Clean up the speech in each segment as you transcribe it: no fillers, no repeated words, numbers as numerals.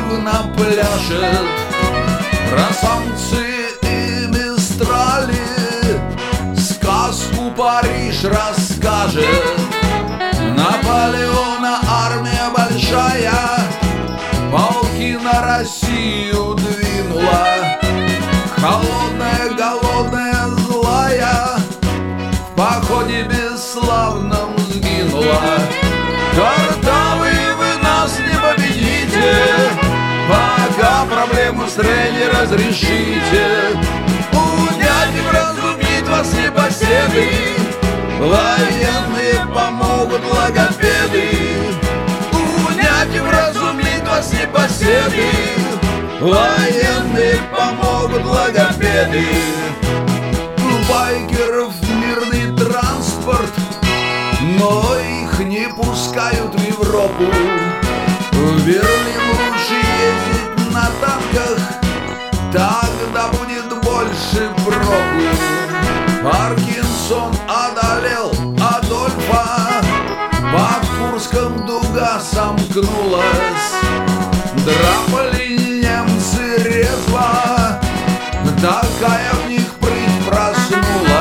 наивно пляшет, про самцы и мистрали сказку Париж расскажет. Наполеона армия большая полки на Россию двинула, холодная, голодная, злая в походе бесславном сгинула. Картавые вы нас не победите, пока проблему страны не разрешите. Унять и вразумить вас непоседы, военные помогут логопеды. Унять и вразумить вас непоседы, военные помогут логопеды. Байкеров мирный транспорт, но их не пускают в Европу. В Берлин лучше ездить на танках, тогда будет больше проку. Паркинсон одолел Адольфа, под Курском дуга сомкнулась. Драпали немцы резво, такая в них прыть проснулась.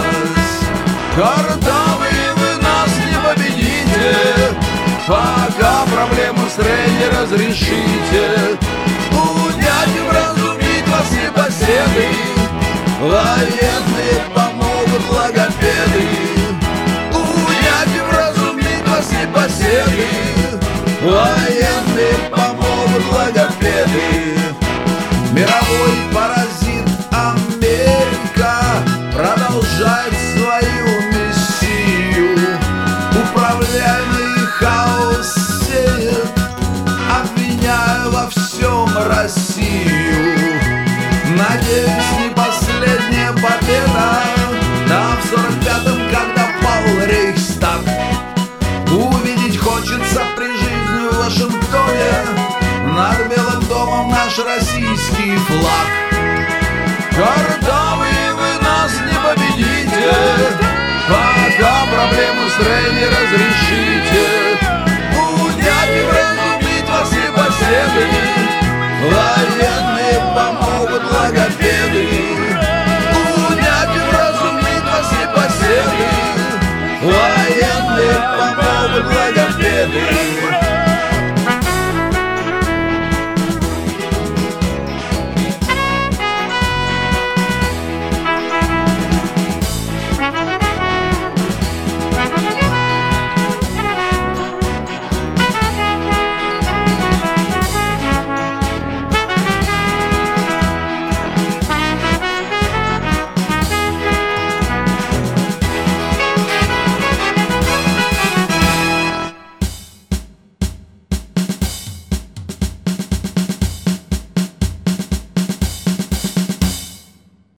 Картавые вы нас не победите, пока проблему в стране разрешите. Унять и вразумить вас непоседы, военные помогут логопеды. Унять и вразумить вас непоседы, военные помогут логопеды. Мировой паразит Америка продолжает свою миссию. Управляемый хаос сеет, обвиняя во всем Россию. Надеюсь, не последняя победа, да в 45-м, когда пал Рейхстаг. Увидеть хочется при жизни в Вашингтоне над Белым домом наш российский флаг. Картавые вы нас не победите, пока проблему в стране разрешите.